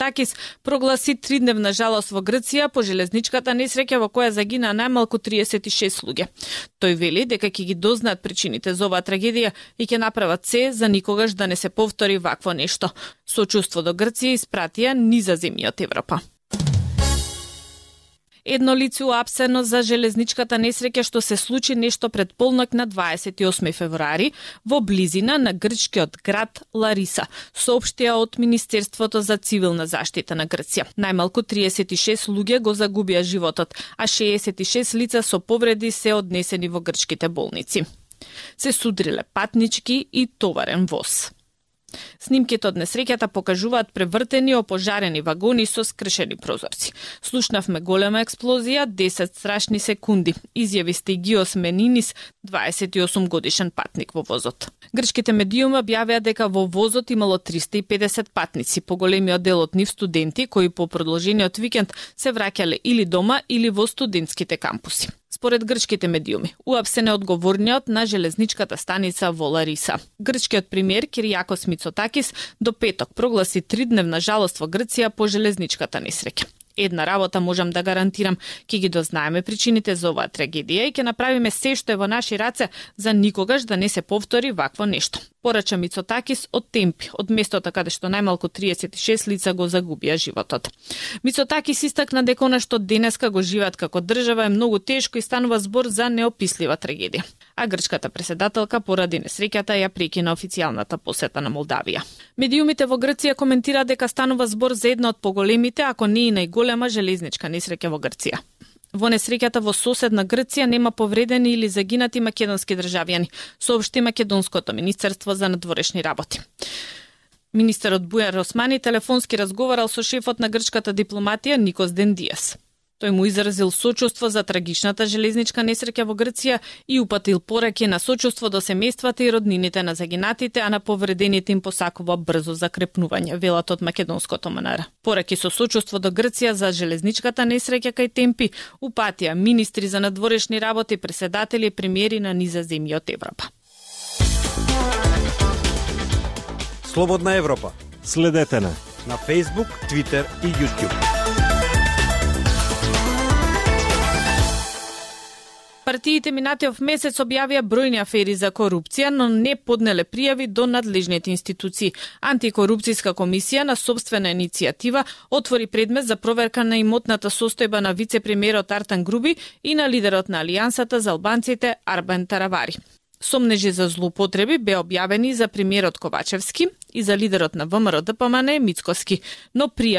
Мицотакис прогласи 3-дневна жалост во Грција по железничката несреќа во која загина најмалку 36 луѓе. Тој вели дека ќе ги дознаат причините за оваа трагедија и ќе направат се за никогаш да не се повтори вакво нешто. Сочувство до Грција испратија низа земји од Европа. Едно лице уапсено за железничката несреќа што се случи нешто пред полнок на 28 февруари во близина на грчкиот град Лариса, соопштија од Министерството за цивилна заштита на Грција. Најмалку 36 луѓе го загубија животот, а 66 лица со повреди се однесени во грчките болници. Се судриле патнички и товарен воз. Снимките од несреќата покажуваат превртени опожарени вагони со скршени прозорци. Слушнавме голема експлозија, 10 страшни секунди, изјави Стегиос Менинис, 28 годишен патник во возот. Грчките медиуми објавија дека во возот имало 350 патници, поголемиот дел од нив студенти кои по продолжениот викенд се враќале или дома или во студентските кампуси. Според грчките медиуми, уапсен е одговорниот на железничката станица во Лариса. Грчкиот премиер Киријакос Мицотакис до петок прогласи 3-дневна жалост во Грција по железничката несреќа. Една работа можам да гарантирам, ќе ги дознаеме причините за оваа трагедија и ќе направиме се што е во наши раце за никогаш да не се повтори вакво нешто. Порача Мицотакис од Темпи, од местото каде што најмалку 36 лица го загубија животот. Мицотакис истакна дека она што денеска го живеат како држава е многу тешко и станува збор за неопислива трагедија. А грчката преседателка поради несреќата ја прекина официјалната посета на Молдавија. Медиумите во Грција коментираат дека станува збор за една од поголемите, ако не и најголема железничка несреќа во Грција. Во несреќата во соседна Грција нема повредени или загинати македонски државјани, соопшти Македонското министерство за надворешни работи. Министерот Бујар Османи телефонски разговарал со шефот на грчката дипломатија Никос Дендиас. Тој му изразил сочувство за трагичната железничка несреќа во Грција и упатил пораки на сочувство до семејствата и роднините на загинатите, а на повредените им посакува брзо закрепнување, велат од македонското МНР. Пораки со сочувство до Грција за железничката несреќа кај Темпи упатија министри за надворешни работи, преседатели и премиери на низа земји од Европа. Слободна Европа. Следете на Facebook, Twitter и YouTube. Партиите минатиот месец објавија бројни афери за корупција, но не поднеле пријави до надлежните институции. Антикорупцијска комисија на собствена иницијатива отвори предмет за проверка на имотната состојба на вице-премиерот Артан Груби и на лидерот на Алијансата за албанците Арбен Таравари. Сомнежи за злоупотреби беа објавени за премиерот Ковачевски и за лидерот на ВМРО-ДПМН Мицкоски, но пријави